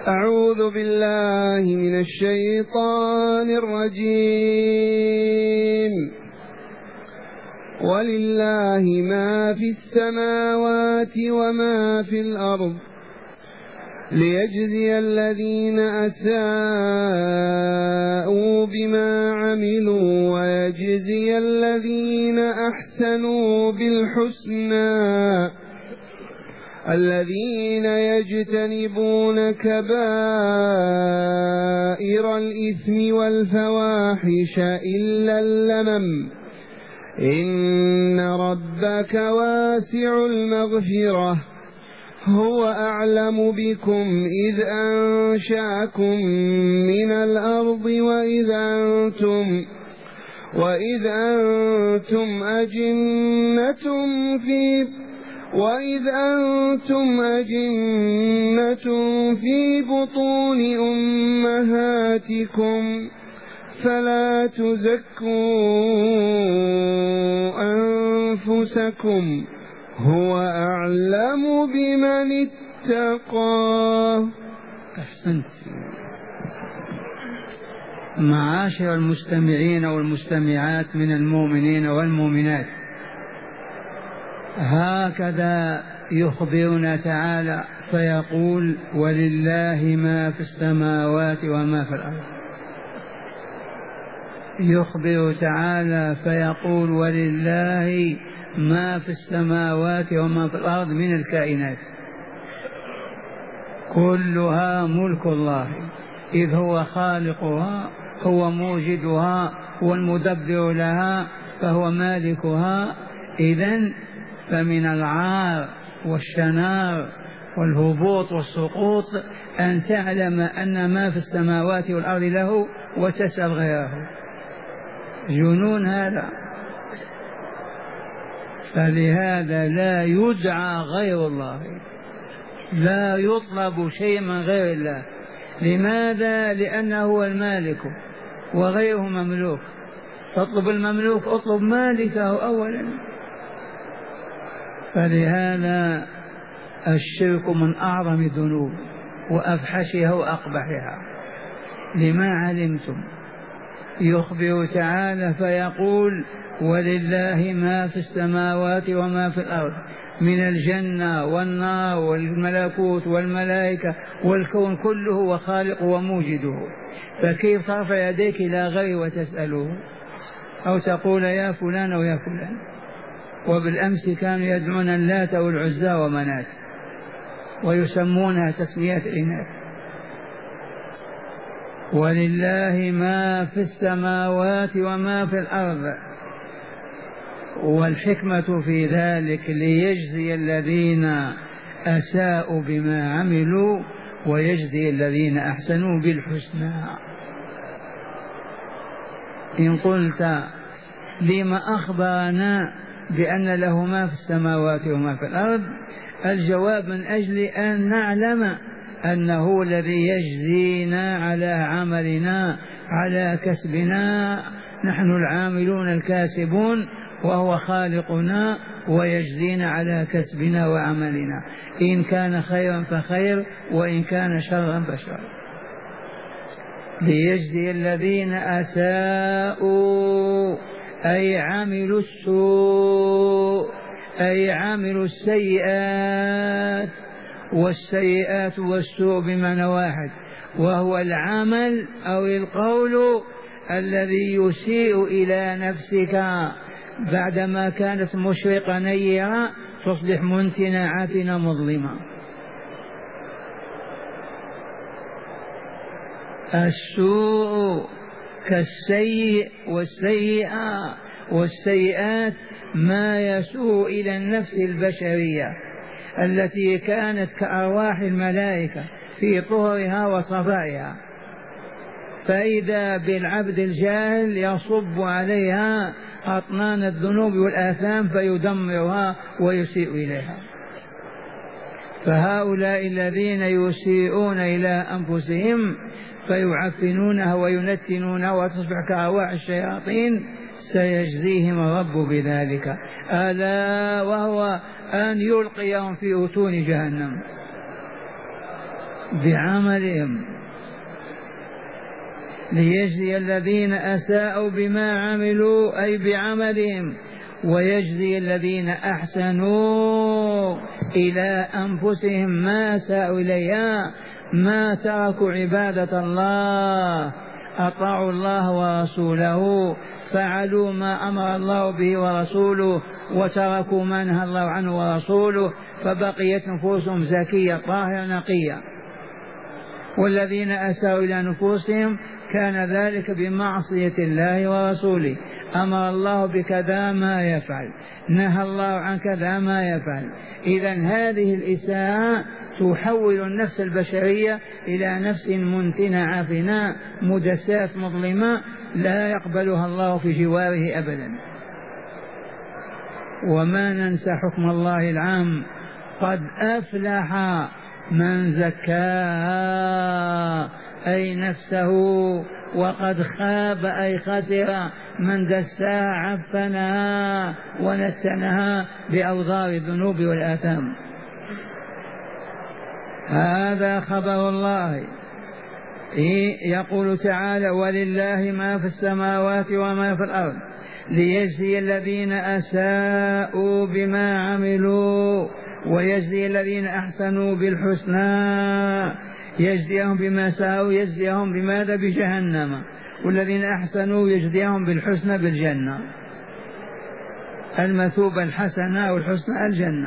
أعوذ بالله من الشيطان الرجيم. ولله ما في السماوات وما في الأرض ليجزي الذين أساءوا بما عملوا ويجزي الذين أحسنوا بالحسنى الذين يجتنبون كبائر الإثم والفواحش إلا اللمم إن ربك واسع المغفرة هو أعلم بكم إذ أنشأكم من الأرض وإذ أنتم أجنة في بطون أمهاتكم فلا تزكوا أنفسكم هو أعلم بمن اتقى. أحسنت. معاشر المستمعين والمستمعات من المؤمنين والمؤمنات، هكذا يخبرنا تعالى فيقول ولله ما في السماوات وما في الأرض. يخبر تعالى فيقول ولله ما في السماوات وما في الأرض من الكائنات كلها ملك الله، إذ هو خالقها، هو موجدها، هو المدبر لها، فهو مالكها. إذن فمن العار والشنار والهبوط والسقوط أن تعلم أن ما في السماوات والأرض له وتسأل غيره. جنون هذا. فلهذا لا يدعى غير الله، لا يطلب شيء من غير الله. لماذا؟ لأنه هو المالك وغيره مملوك. تطلب المملوك، اطلب مالكه أولا. فلهذا الشرك من أعظم الذنوب وأفحشها وأقبحها لما علمتم. يخبر تعالى فيقول ولله ما في السماوات وما في الأرض من الجنة والنار والملكوت والملائكة والكون كله وخالق وموجده. فكيف ترفع يديك إلى غيره وتسأله أو تقول يا فلان أو يا فلان؟ وبالأمس كانوا يدعون اللات والعزى ومنات ويسمونها تسميات إناث. ولله ما في السماوات وما في الأرض، والحكمة في ذلك ليجزي الذين أساءوا بما عملوا ويجزي الذين أحسنوا بالحسنى. إن قلت لما أخبرنا بأن له ما في السماوات وما في الأرض؟ الجواب من أجل أن نعلم أنه الذي يجزينا على عملنا على كسبنا، نحن العاملون الكاسبون، وهو خالقنا ويجزينا على كسبنا وعملنا، إن كان خيرا فخير وإن كان شرا فشر. ليجزي الذين أساءوا أي عملوا السوء، أي عملوا السيئات، والسيئات والسوء بمعنى واحد، وهو العمل أو القول الذي يسيء إلى نفسك بعدما كانت مشرقة نيرة تصبح منتنة عافنة مظلمة. السوء كالسيء والسيئات ما يسوء إلى النفس البشرية التي كانت كأرواح الملائكة في طهرها وصفائها، فإذا بالعبد الجاهل يصب عليها أطنان الذنوب والآثام فيدمرها ويسيء إليها. فهؤلاء الذين يسيئون إلى أنفسهم فيعفنونها وينتنونها وتصبح كأرواح الشياطين سيجزيهم الرب بذلك، ألا وهو أن يلقيهم في أتون جهنم. بعملهم، ليجزي الذين أساءوا بما عملوا أي بعملهم، ويجزي الذين أحسنوا إلى أنفسهم ما ساءوا إليها، ما تركوا عبادة الله، أطاعوا الله ورسوله، فعلوا ما أمر الله به ورسوله، وتركوا ما نهى الله عنه ورسوله، فبقيت نفوسهم زكية طاهرة نقية. والذين أساءوا إلى نفوسهم كان ذلك بمعصية الله ورسوله، أمر الله بكذا ما يفعل، نهى الله عن كذا ما يفعل. إذن هذه الإساءة تحول النفس البشرية إلى نفس منتنة عافنة مدساة مظلمة لا يقبلها الله في جواره أبدا. وما ننسى حكم الله العام: قد أفلح من زكاها أي نفسه، وقد خاب أي خسر من دساها عفنها ونتنها بأوزار الذنوب والآثام. هذا خبر الله. يقول تعالى: ولله ما في السماوات وما في الأرض ليجزي الذين أساءوا بما عملوا ويجزي الذين أحسنوا بالحسنى. يجزيهم بما ساءوا، يجزيهم بماذا؟ بجهنم. والذين أحسنوا يجزيهم بالحسنى بالجنة، المثوبة الحسنة والحسنى الجنة.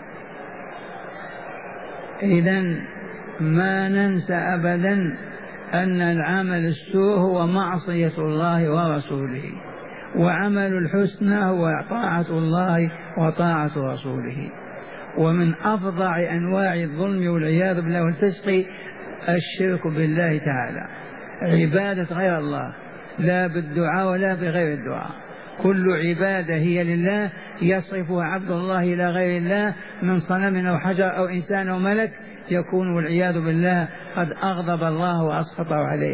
إذن ما ننسى أبدا أن العمل السوء هو معصية الله ورسوله، وعمل الحسنى هو طاعة الله وطاعة رسوله. ومن أفظع أنواع الظلم والعياذ بالله والفسق الشرك بالله تعالى، عبادة غير الله، لا بالدعاء ولا بغير الدعاء. كل عبادة هي لله يصرفها عبد الله إلى غير الله من صنم أو حجر أو إنسان أو ملك، يكون والعياذ بالله قد أغضب الله وأسخطه عليه.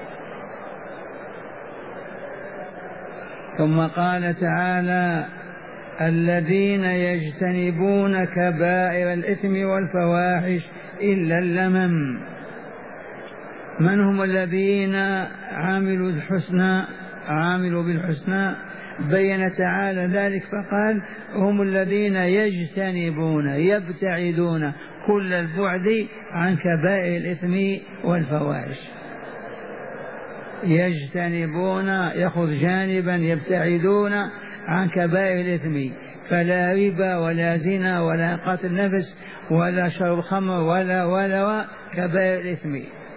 ثم قال تعالى: الذين يجتنبون كبائر الإثم والفواحش إلا اللمم. من هم الذين عملوا بالحسنى؟ بين تعالى ذلك فقال: هم الذين يجتنبون يبتعدون كل البعد عن كبائر الإثم والفواحش. يجتنبون يأخذ جانبا، يبتعدون عن كبائر الإثم، فلا ربا ولا زنا ولا قتل نفس ولا شرب خمر ولا كبائر الإثم.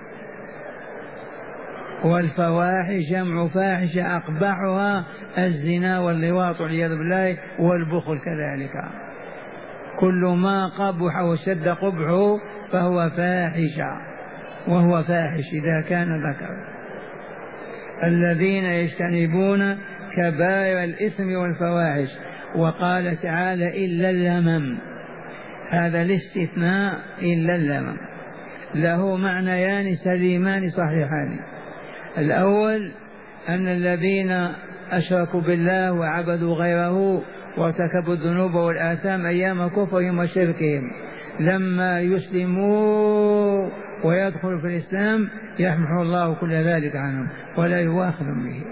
والفواحش جمع فاحشة أقبحها الزنا واللواط والعياذ بالله والبخل كذلك. كل ما قبح وشد قبحه فهو فاحشة، وهو فاحش إذا كان ذكر. الذين يجتنبون كبائر الإثم والفواحش. وقال تعالى: إلا اللمم. هذا الاستثناء إلا اللمم له معنيان سليمان صحيحان. الأول أن الذين أشركوا بالله وعبدوا غيره وارتكبوا الذنوب والآثام أيام كفرهم وشركهم، لما يسلموا ويدخلوا في الإسلام يحمح الله كل ذلك عنهم ولا يواخذهم به.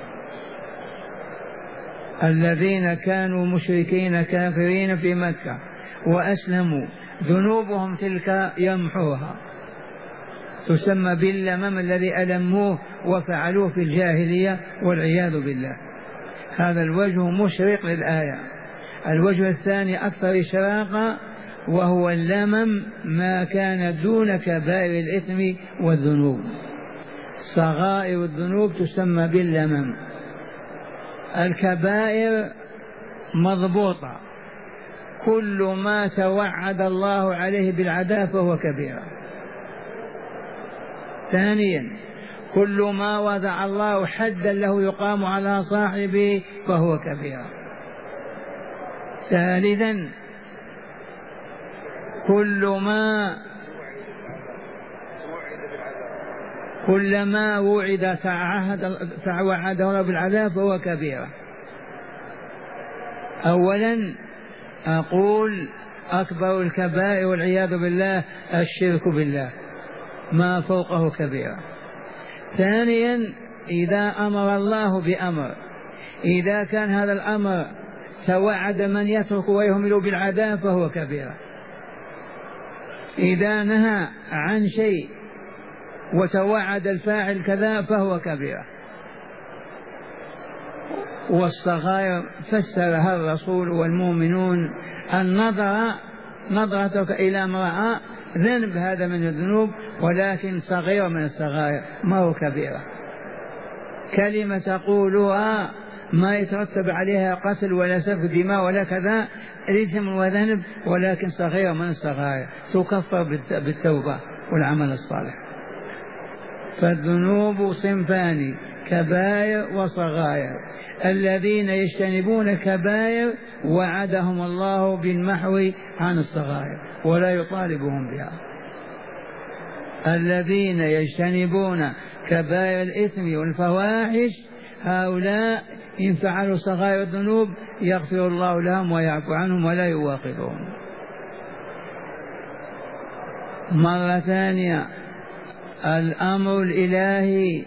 الذين كانوا مشركين كافرين في مكة وأسلموا ذنوبهم تلك يمحوها، تسمى باللمم الذي ألموه وفعلوه في الجاهلية والعياذ بالله. هذا الوجه مشرق للآية. الوجه الثاني أكثر إشراقا، وهو اللمم ما كان دون كبائر الإثم والذنوب. صغائر الذنوب تسمى باللمم. الكبائر مضبوطة، كل ما توعد الله عليه بالعذاب فهو كبيرة. ثانيا كل ما وضع الله حدا له يقام على صاحبه فهو كبيرة. ثالثا كلما وعد توعده الله بالعذاب فهو كبيرة. أولا أقول أكبر الكبائر والعياذ بالله الشرك بالله، ما فوقه كبيرة. ثانيا إذا أمر الله بأمر، إذا كان هذا الأمر توعد من يترك ويهمل بالعذاب فهو كبيرة. إذا نهى عن شيء وتوعد الفاعل كذا فهو كبيرة. والصغائر فسرها الرسول والمؤمنون: نظرتك إلى امرأة ذنب، هذا من الذنوب، ولكن صغير من الصغائر، ما هو كبيرة. كلمة تقولها ما يترتب عليها قتل ولا سفك دماء ولا كذا، إثم وذنب، ولكن صغير من الصغائر، تكفر بالتوبة والعمل الصالح. فالذنوب صنفان: كبائر وصغائر. الذين يجتنبون كبائر وعدهم الله بالمحو عن الصغائر ولا يطالبهم بها. الذين يجتنبون كبائر الإثم والفواحش هؤلاء إن فعلوا صغائر الذنوب يغفر الله لهم ويعفو عنهم ولا يواخذهم. مرة ثانية الأمر الإلهي: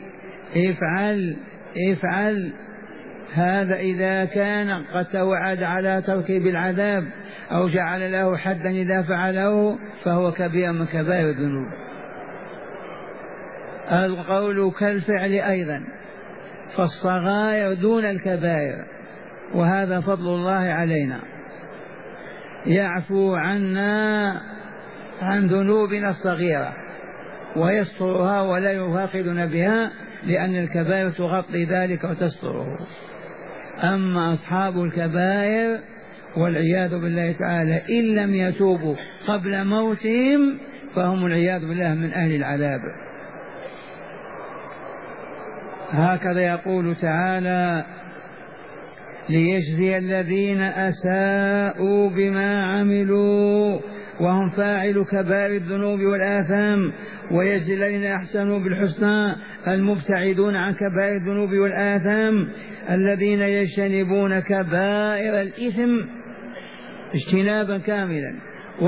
افعل هذا إذا كان قد توعد على تركه بالعذاب أو جعل له حدا إذا فعله فهو كبير من كبائر الذنوب. القول كالفعل أيضا، فالصغائر دون الكبائر، وهذا فضل الله علينا، يعفو عنا عن ذنوبنا الصغيرة ويسترها ولا يواخذنا بها، لأن الكبائر تغطي ذلك وتستره. أما أصحاب الكبائر والعياذ بالله تعالى إن لم يتوبوا قبل موتهم فهم والعياذ بالله من أهل العذاب. هكذا يقول تعالى: ليجزي الذين أساءوا بما عملوا وهم فاعل كبائر الذنوب والآثام، ويجزي الذين أحسنوا بالحسنى المبتعدون عن كبائر الذنوب والآثام الذين يجتنبون كبائر الإثم اجتنابا كاملا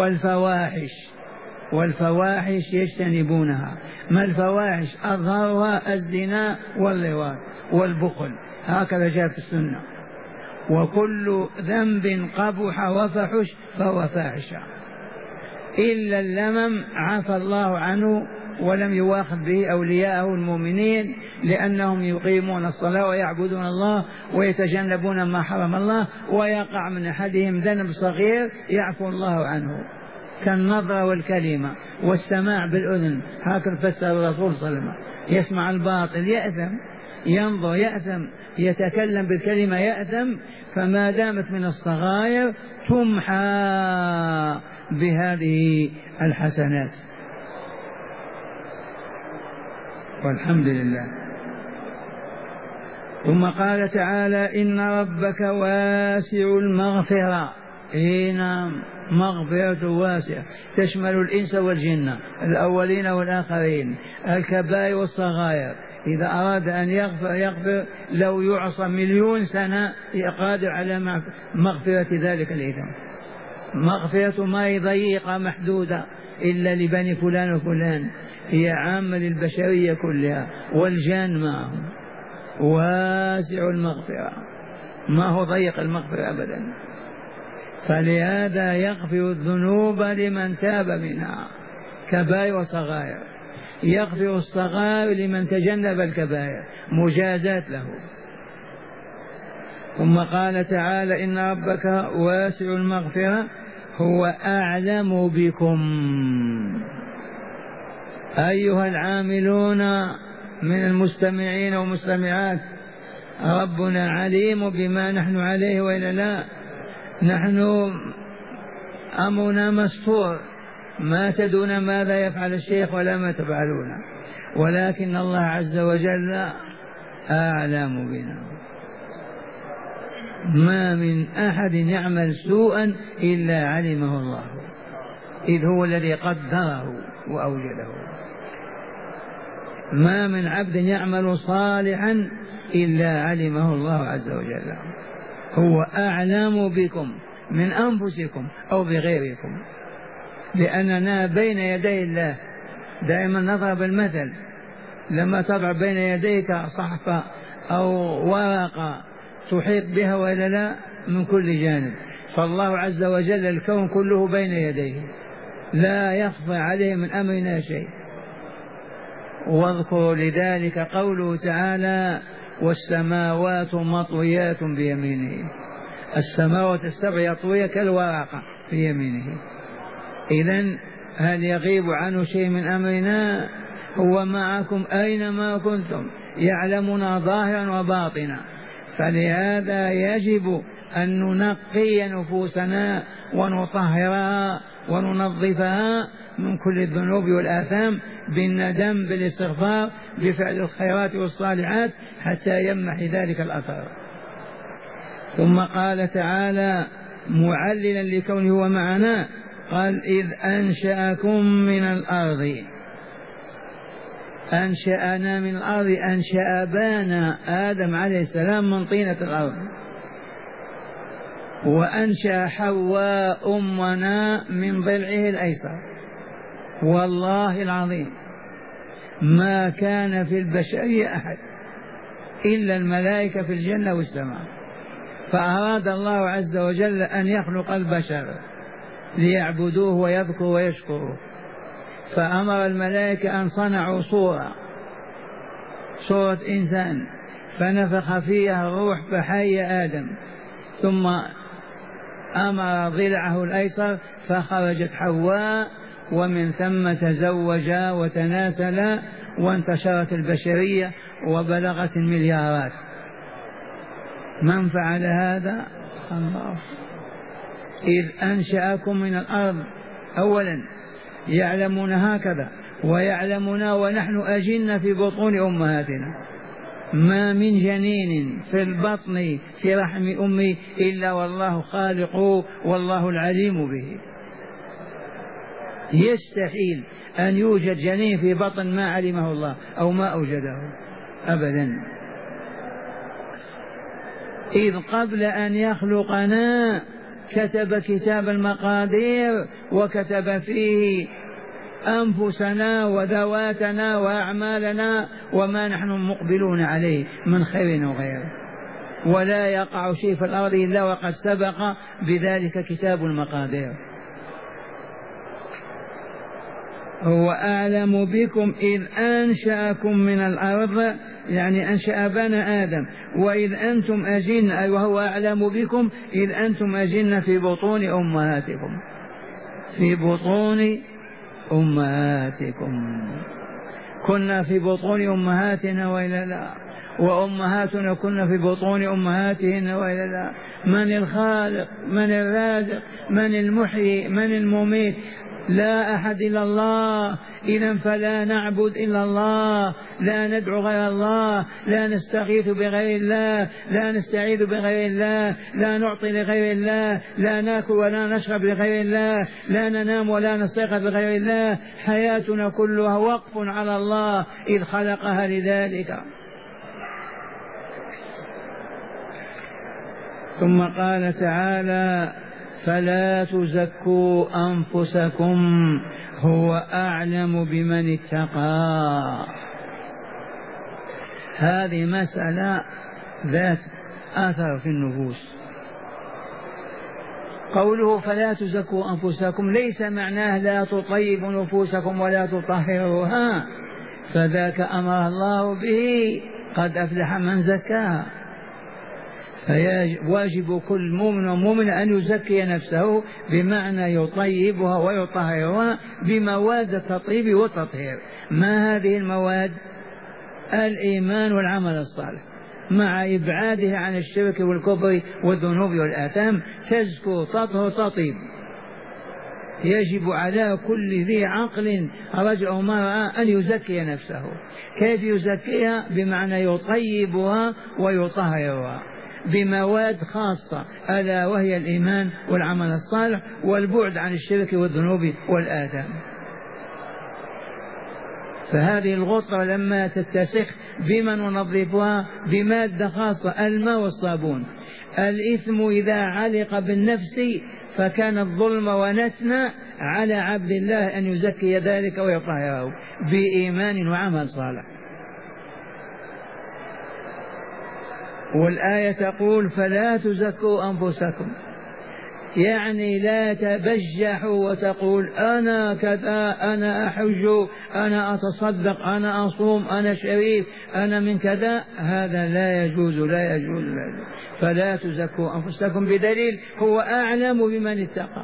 والفواحش يجتنبونها. ما الفواحش؟ أظهرها الزنا واللواط والبخل، هكذا جاء في السنة. وكل ذنب قبح وفحش فهو فاحشة إلا اللمم عفى الله عنه ولم يواخذ به أولياءه المؤمنين، لأنهم يقيمون الصلاة ويعبدون الله ويتجنبون ما حرم الله، ويقع من أحدهم ذنب صغير يعفو الله عنه كالنظرة والكلمة والسماع بالأذن. هكذا فسر الرسول صلى الله عليه وسلم: يسمع الباطل يأثم، ينظر يأثم، يتكلم بالكلمة يأثم. فما دامت من الصغائر تمحى بهذه الحسنات، والحمد لله. ثم قال تعالى: إن ربك واسع المغفرة. نعم، مغفرة واسعة تشمل الإنس والجن، الأولين والآخرين، الكبائر والصغائر. إذا أراد أن يغفر لو يعصى 1,000,000 سنة قادر على مغفرة ذلك الإثم. مغفرة ما ضيقة محدودة إلا لبني فلان وفلان، هي عامة للبشرية كلها والجان معهم. واسع المغفرة، ما هو ضيق المغفرة أبدا. فلهذا يغفر الذنوب لمن تاب منها، كبائر وصغائر. يغفر الصغائر لمن تجنب الكبائر، مجازات له. ثم قال تعالى: إن ربك واسع المغفرة هو أعلم بكم أيها العاملون من المستمعين والمستمعات. ربنا عليم بما نحن عليه وإلا لا؟ نحن أمرنا مستور، ما تدون ماذا يفعل الشيخ ولا ما تفعلون، ولكن الله عز وجل أعلم بنا. ما من أحد يعمل سوءا إلا علمه الله، إذ هو الذي قدره وأوجده. ما من عبد يعمل صالحا إلا علمه الله عز وجل. هو أعلم بكم من أنفسكم أو بغيركم، لأننا بين يدي الله دائما نضرب المثل، لما تضع بين يديك صحفة أو ورقة تحيط بها وإلا لا من كل جانب، فالله عز وجل الكون كله بين يديه لا يخفى عليه من أمرنا شيء. واذكروا لذلك قوله تعالى والسماوات مطويات بيمينه، السماوات السبع يطوية كالورقة في يمينه. إذن هل يغيب عنه شيء من أمرنا؟ هو معكم أينما كنتم، يعلمنا ظاهرا وباطنا، فلهذا يجب أن ننقي نفوسنا ونطهرها وننظفها من كل الذنوب والآثام بالندم بالاستغفار بفعل الخيرات والصالحات حتى يمحي ذلك الأثر. ثم قال تعالى معللا لكونه هو معنا، قال إذ أنشأكم من الأرض، أنشأنا من الأرض، أنشأ أبانا آدم عليه السلام من طينة الأرض، وأنشأ حواء أمنا من ضلعه الأيسر. والله العظيم ما كان في البشرية أحد إلا الملائكة في الجنة والسماء، فأراد الله عز وجل أن يخلق البشر ليعبدوه ويذكروا ويشكروا، فأمر الملائكة أن صنعوا صورة إنسان، فنفخ فيها الروح فحي آدم، ثم أمر ضلعه الأيسر فخرجت حواء، ومن ثم تزوجا وتناسلا وانتشرت البشرية وبلغت المليارات. من فعل هذا؟ الله. إذ أنشأكم من الأرض، أولا يعلمون هكذا، ويعلمنا ونحن أجن في بطون أمهاتنا، ما من جنين في البطن في رحم أمي إلا والله خالقه والله العليم به. يستحيل أن يوجد جنين في بطن ما علمه الله أو ما أوجده أبدا. إذ قبل أن يخلقنا كتب كتاب المقادير وكتب فيه أنفسنا وذواتنا وأعمالنا وما نحن مقبلون عليه من خير وغيره، ولا يقع شيء في الأرض إلا وقد سبق بذلك كتاب المقادير. هو أعلم بكم إذ أنشأكم من الأرض، يعني أنشأ أبانا آدم، وإذ أنتم أجن، أي وهو أعلم بكم إذ أنتم أجن في بطون أمهاتكم، في بطون أمهاتكم. كنا في بطون أمهاتنا وإلا لا؟ وأمهاتنا كنا في بطون أمهاتهن وإلا لا؟ من الخالق؟ من الرازق؟ من المحيي؟ من المميت؟ لا أحد إلا الله. إذن فلا نعبد إلا الله، لا ندعو غير الله، لا نستغيث بغير الله، لا نستعيذ بغير الله، لا نعطي لغير الله، لا ناكل ولا نشرب لغير الله، لا ننام ولا نستيقظ بغير الله. حياتنا كلها وقف على الله إذ خلقها لذلك. ثم قال تعالى فلا تزكوا أنفسكم هو أعلم بمن اتقى. هذه مسألة ذات أثر في النفوس. قوله فلا تزكوا أنفسكم ليس معناه لا تطيبوا نفوسكم ولا تطهروها، فذاك أمر الله به، قد أفلح من زكاها. فواجب كل مؤمن ومؤمن أن يزكي نفسه، بمعنى يطيبها ويطهرها بمواد التطيب والتطهير. ما هذه المواد؟ الإيمان والعمل الصالح، مع إبعاده عن الشرك والكفر والذنوب والآثام، تزكو تطهر تطيب. يجب على كل ذي عقل رجل أو امرأة أن يزكي نفسه. كيف يزكيها؟ بمعنى يطيبها ويطهرها بمواد خاصة، ألا وهي الإيمان والعمل الصالح والبعد عن الشرك والذنوب والآثام. فهذه الغطرة لما تتسخ بما ننظفها؟ بمادة خاصة، الماء والصابون. الإثم إذا علق بالنفس فكان الظلم ونتنا على عبد الله أن يزكي ذلك ويطهره بإيمان وعمل صالح. والآية تقول فلا تزكوا أنفسكم، يعني لا تبجحوا وتقول أنا كذا، أنا أحج، أنا أتصدق، أنا أصوم، أنا شريف، أنا من كذا. هذا لا يجوز لا يجوز لا يجوز. فلا تزكوا أنفسكم بدليل هو أعلم بمن اتقى.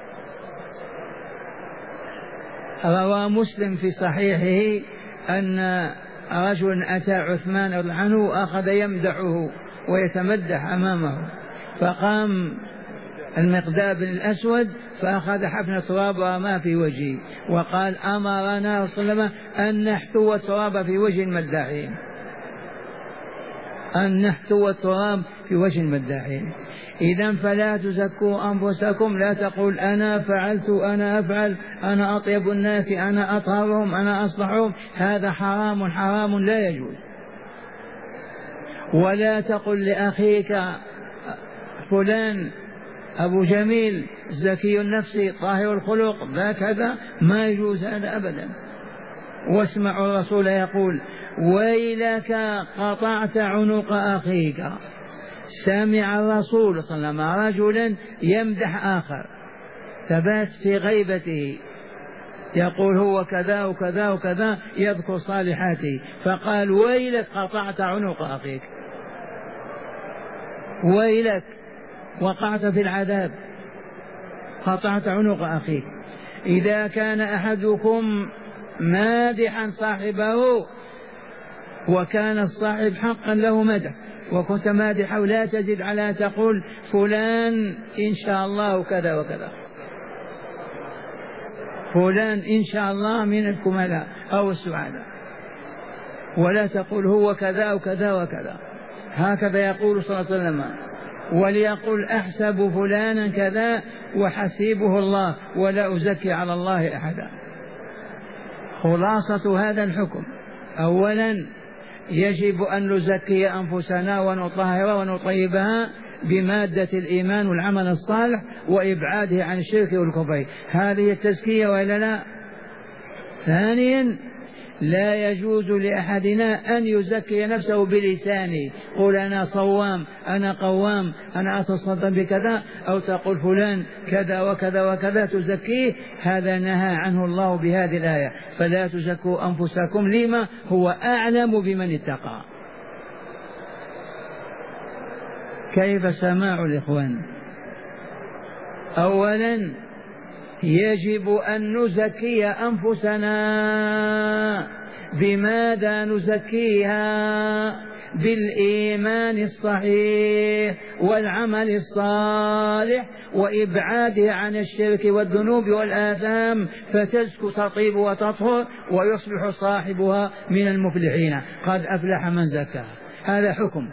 روى مسلم في صحيحه أن رجل أتى عثمان رضي الله عنه وأخذ يمدحه ويتمدح أمامه، فقام المقداد بن الأسود فأخذ حفنة تراب ورماه في وجهه وقال أمرنا رسول الله أن نحثو التراب في وجه المداحين، أن نحثو التراب في وجه المداحين. إذا فلا تزكوا أنفسكم، لا تقول أنا فعلت، أنا أفعل، أنا أطيب الناس، أنا أطهرهم، أنا أصلحهم. هذا حرام حرام لا يجوز. ولا تقل لأخيك فلان أبو جميل زكي النفس طاهر الخلق ذا كذا، ما يجوز هذا أبدا. واسمعوا الرسول يقول ويلك قطعت عنق أخيك. سمع الرسول صلى الله عليه وسلم رجلا يمدح آخر ثبات في غيبته يقول هو كذا وكذا وكذا، يذكر صالحاته، فقال ويلك قطعت عنق أخيك، ويلك وقعت في العذاب، قطعت عنق أخيك. إذا كان أحدكم مادحا صاحبه وكان الصاحب حقا له مدح وكنت مادحه، لا تزد على تقول فلان إن شاء الله كذا وكذا، فلان إن شاء الله من الكملاء أو السعداء، ولا تقول هو كذا وكذا وكذا. هكذا يقول صلى الله عليه وسلم. وليقول أحسب فلانا كذا وحسيبه الله ولا أزكي على الله أحدا. خلاصة هذا الحكم: أولا يجب أن نزكي أنفسنا ونطهر ونطيبها بمادة الإيمان والعمل الصالح وإبعاده عن الشرك والكفر. هذه التزكية وإلا لا؟ ثانيا لا يجوز لأحدنا أن يزكي نفسه بلسانه، قل أنا صوام، أنا قوام، أنا أتصدق بكذا، أو تقول فلان كذا وكذا وكذا تزكيه. هذا نهى عنه الله بهذه الآية: فلا تزكوا أنفسكم، لما؟ هو أعلم بمن اتقى. كيف سماع الإخوان؟ أولا يجب أن نزكي أنفسنا. بماذا نزكيها؟ بالإيمان الصحيح والعمل الصالح وإبعاده عن الشرك والذنوب والآثام، فتزكو تطيب وتطهر ويصبح صاحبها من المفلحين. قد أفلح من زكاها. هذا حكم.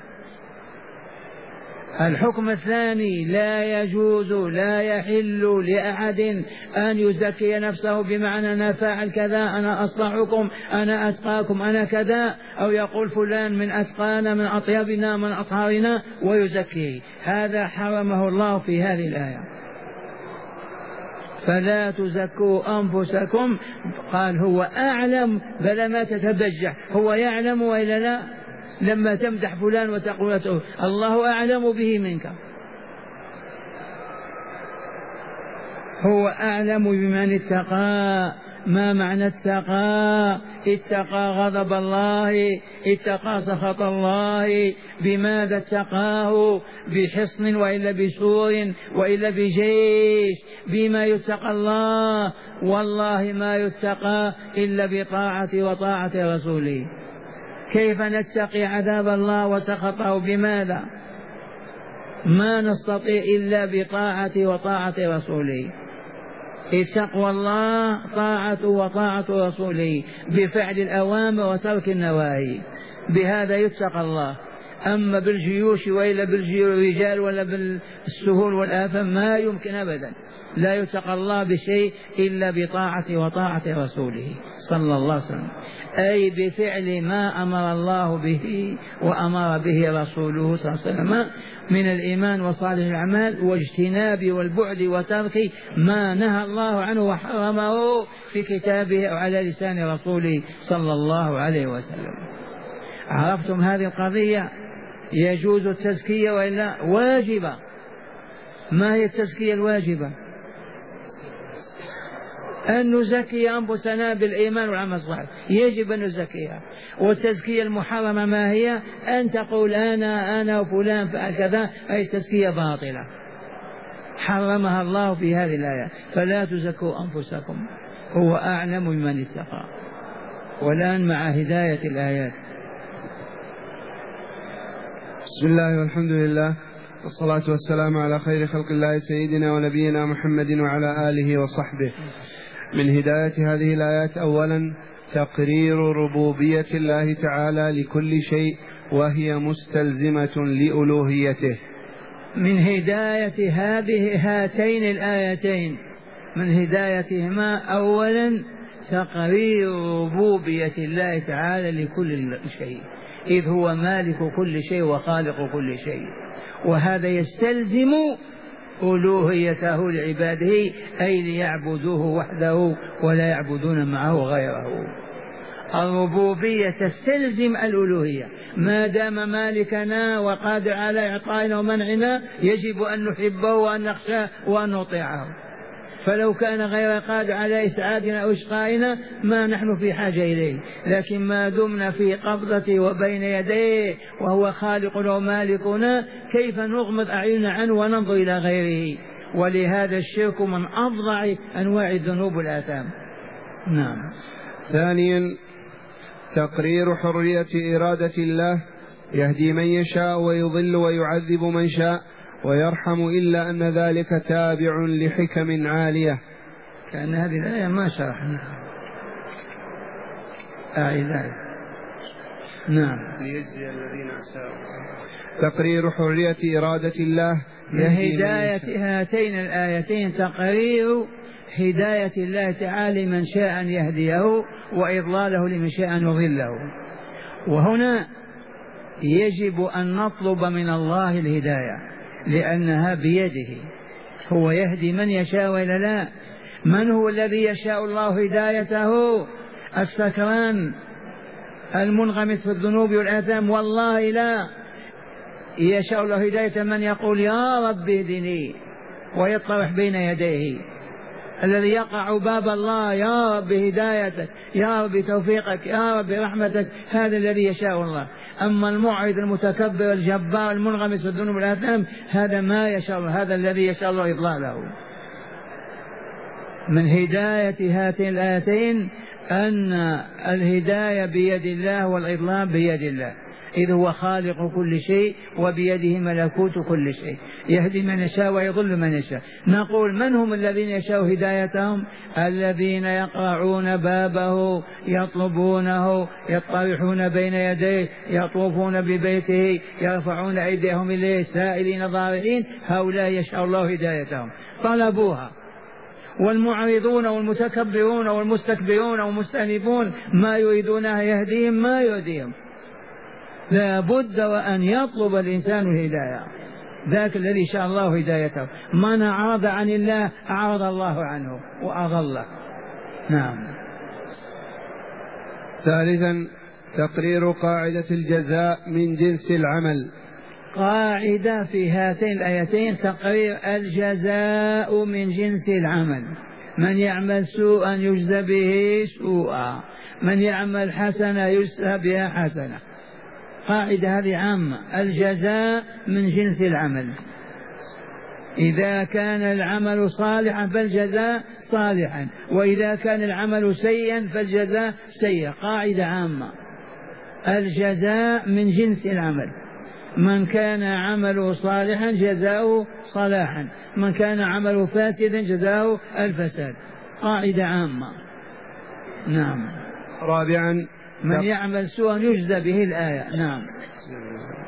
الحكم الثاني: لا يجوز لا يحل لأحد أن يزكي نفسه بمعنى أنا فاعل كذا، أنا أصلحكم، أنا أتقاكم، أنا كذا، أو يقول فلان من أتقانا، من أطيبنا، من أطهارنا ويزكيه. هذا حرمه الله في هذه الآية. فلا تزكوا أنفسكم. قال هو أعلم، بل ما تتبجح، هو يعلم وإلا لا؟ لما تمدح فلان وتقول الله أعلم به منك، هو أعلم بمن اتقى. ما معنى اتقى؟ اتقى غضب الله، اتقى سخط الله. بماذا اتقاه؟ بحصن وإلا بسور وإلا بجيش؟ بما يتقى الله؟ والله ما يتقى إلا بطاعة وطاعة رسوله. كيف نتقي عذاب الله وسخطه؟ بماذا؟ ما نستطيع إلا بطاعة وطاعة رسوله. تقوى الله طاعة وطاعة رسوله بفعل الأوامر وترك النواهي، بهذا يتقى الله. أما بالجيوش وإلا بالرجال ولا بالسهول والآثام ما يمكن أبدا. لا يتقى الله بشيء إلا بطاعة وطاعة رسوله صلى الله عليه وسلم، أي بفعل ما أمر الله به وأمر به رسوله صلى الله عليه وسلم من الإيمان وصالح الأعمال، واجتناب والبعد وترك ما نهى الله عنه وحرمه في كتابه وعلى لسان رسوله صلى الله عليه وسلم. عرفتم هذه القضية؟ يجوز التزكية وإلا واجبة. ما هي التزكية الواجبة؟ أن نزكي أنفسنا بالإيمان والعمل الصالح، يجب أن نزكيها. والتزكية المحرمة ما هي؟ أن تقول أنا وفلان فعل كذا، أي تزكية باطلة حرمها الله في هذه الآية. فلا تزكوا أنفسكم، هو أعلم بمن اتقى. والآن مع هداية الآيات. بسم الله والحمد لله والصلاة والسلام على خير خلق الله سيدنا ونبينا محمد وعلى آله وصحبه. من هداية هذه الآيات أولا تقرير ربوبية الله تعالى لكل شيء وهي مستلزمة لألوهيته. من هداية هاتين الآيتين، من هدايتهما أولا تقرير ربوبية الله تعالى لكل شيء، إذ هو مالك كل شيء وخالق كل شيء، وهذا يستلزم ألوهيته لعباده، أي ليعبدوه وحده ولا يعبدون معه غيره. الربوبية تستلزم الألوهية، ما دام مالكنا وقادر على إعطائنا ومنعنا يجب أن نحبه وأن نخشاه وأن نطيعه. فلو كان غير قادر على إسعادنا أو إشقائنا ما نحن في حاجة إليه، لكن ما دمنا في قبضته وبين يديه وهو خالقنا ومالكنا، كيف نغمض أعيننا عنه وننظر إلى غيره؟ ولهذا الشرك من أفظع أنواع الذنوب والآثام. نعم. ثانيا تقرير حرية إرادة الله، يهدي من يشاء ويضل ويعذب من شاء ويرحم، إلا أن ذلك تابع لحكم عالية. كأن هذه الآية ما شرحناها. نعم. ليجزي الذين أساءوا. تقرير حرية إرادة الله، لهداية هاتين الآيتين تقرير هداية الله تعالى من شاء أن يهديه وإضلاله لمن شاء أن يضله. وهنا يجب أن نطلب من الله الهداية لأنها بيده، هو يهدي من يشاء وإلا لا. من هو الذي يشاء الله هدايته؟ السكران المنغمس في الذنوب والآثام؟ والله لا. يشاء الله هداية من يقول يا رب اهدني ويطرح بين يديه، الذي يقع باب الله يا رب هدايتك، يا رب توفيقك، يا رب رحمتك، هذا الذي يشاء الله. أما المعرض المتكبر الجبار المنغمس في الذنوب والآثام هذا ما يشاء الله، هذا الذي يشاء الله إضلاله. من هداية هاتين الآيتين أن الهداية بيد الله والإضلال بيد الله، إذ هو خالق كل شيء وبيده ملكوت كل شيء، يهدي من يشاء ويضل من يشاء. نقول من هم الذين يشاء هدايتهم؟ الذين يقرعون بابه يطلبونه، يطرحون بين يديه، يطوفون ببيته، يرفعون أيديهم إليه سائلين ضارعين، هؤلاء يشاء الله هدايتهم، طلبوها. والمعرضون والمتكبرون والمستكبرون والمستهزئون ما يريدونها يهديهم ما يهديهم. لا بد وأن يطلب الإنسان الهداية، ذاك الذي شاء الله هدايته. من أعرض عن الله أعرض الله عنه وأضله. نعم. ثالثا تقرير قاعدة الجزاء من جنس العمل. قاعدة في هاتين الآيتين تقرير الجزاء من جنس العمل. من يعمل سوءا يجزى به سوءا، من يعمل حسنة يجزى بها حسنة. قاعدة هذه عامة، الجزاء من جنس العمل. إذا كان العمل صالحا فالجزاء صالحا، وإذا كان العمل سيئا فالجزاء سيئا. قاعدة عامة، الجزاء من جنس العمل. من كان عمله صالحا جزاؤه صلاحا، من كان عمله فاسدا جزاؤه الفساد. قاعدة عامة. نعم. رابعا من يعمل سوءا يجزى به الآية. نعم.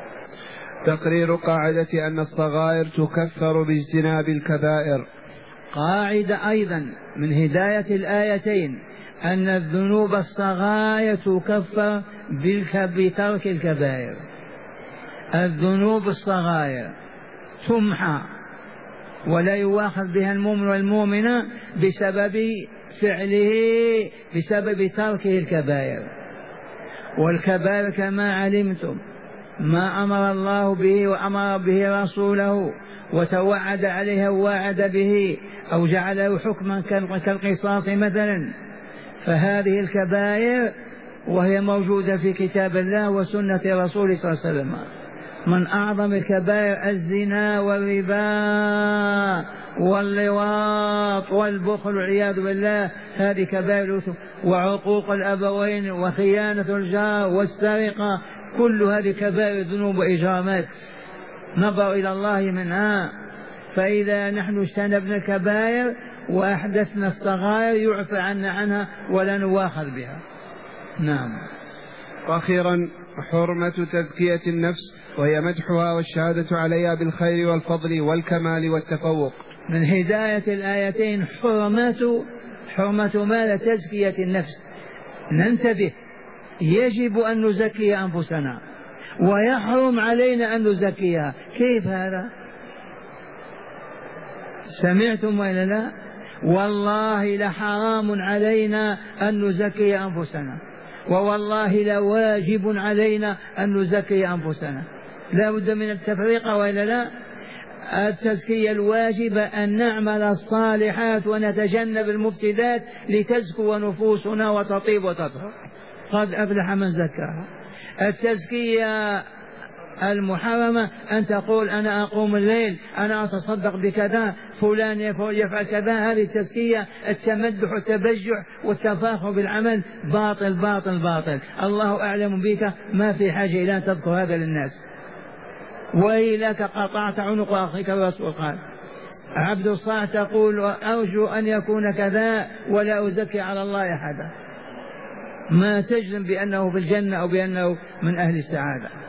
تقرير قاعدة أن الصغائر تكفر باجتناب الكبائر. قاعدة أيضا من هداية الآيتين أن الذنوب الصغائر تكفر بترك الكبائر. الذنوب الصغائر تمحى ولا يؤاخذ بها المؤمن والمؤمنة بسبب فعله، بسبب تركه الكبائر. والكبائر كما علمتم ما أمر الله به وأمر به رسوله وتوعد عليها ووعد به أو جعله حكما كالقصاص مثلا، فهذه الكبائر وهي موجودة في كتاب الله وسنة رسوله صلى الله عليه وسلم. من أعظم الكبائر الزنا والربا واللواط والبخل والعياذ بالله، هذه كبائر. وعقوق الأبوين وخيانة الجار والسرقة، كل هذه كبائر ذنوب وإجرامات نظر إلى الله منها. فإذا نحن اجتنبنا الكبائر وأحدثنا الصغائر يعفى عنا عنها ولا نواخذ بها. نعم. وأخيرا حرمة تزكية النفس، وهي مدحها والشهادة عليها بالخير والفضل والكمال والتفوق. من هداية الآيتين حرمة مال تزكية النفس. ننتبه، يجب أن نزكي أنفسنا ويحرم علينا أن نزكيها. كيف هذا؟ سمعتم وإلا لا؟ والله لحرام علينا أن نزكي أنفسنا، ووالله لواجب علينا أن نزكي أنفسنا. لا بد من التفرقة وإلا لا؟ التزكية الواجبة أن نعمل الصالحات ونتجنب المفسدات لتزكو نفوسنا وتطيب وتطهر. قد أفلح من زكاها. التزكية المحرمة أن تقول أنا أقوم الليل، أنا أتصدق بكذا، فلان يفعل كذا. هذه التزكية التمدح والتبجح والتفاخر بالعمل باطل باطل باطل. الله أعلم بك، ما في حاجة إلى أن تذكر هذا للناس. وإلك قطعت عنق أخيك. الرسول قال عبد الصالح تقول أرجو أن يكون كذا ولا أزكي على الله أحدا، ما تجزم بأنه في الجنة أو بأنه من أهل السعادة.